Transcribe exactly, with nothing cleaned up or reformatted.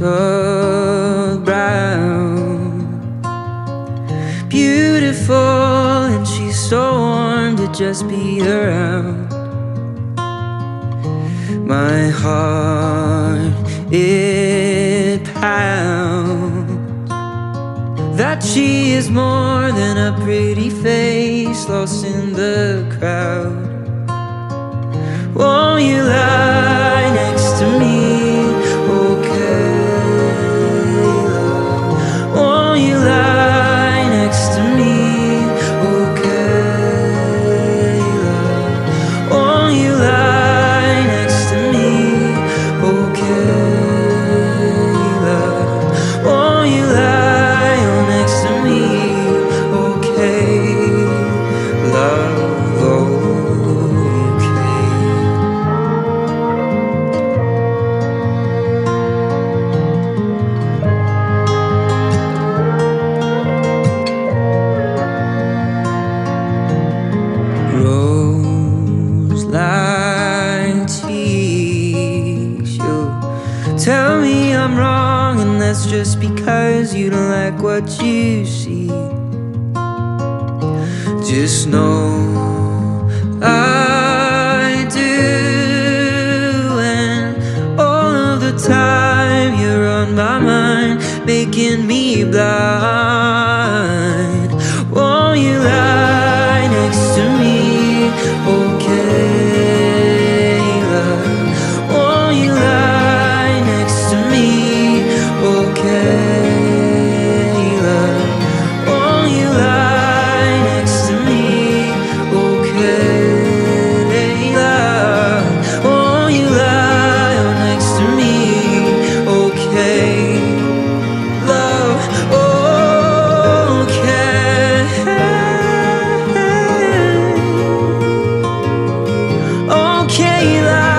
so brown, beautiful, and she's so warm to just be around. My heart, it pounds that she is more than a pretty face lost in the crowd. Won't you lie next to me, okay, love? Won't you lie next to me, okay, love? Won't you lie next to me, okay, love? Won't you lie oh, next to me, okay, love? Like tissue. Tell me I'm wrong, and that's just because you don't like what you see. Just know I do, and all of the time you're on my mind, making me blind. Won't you lie next to me, okay? Okay, love.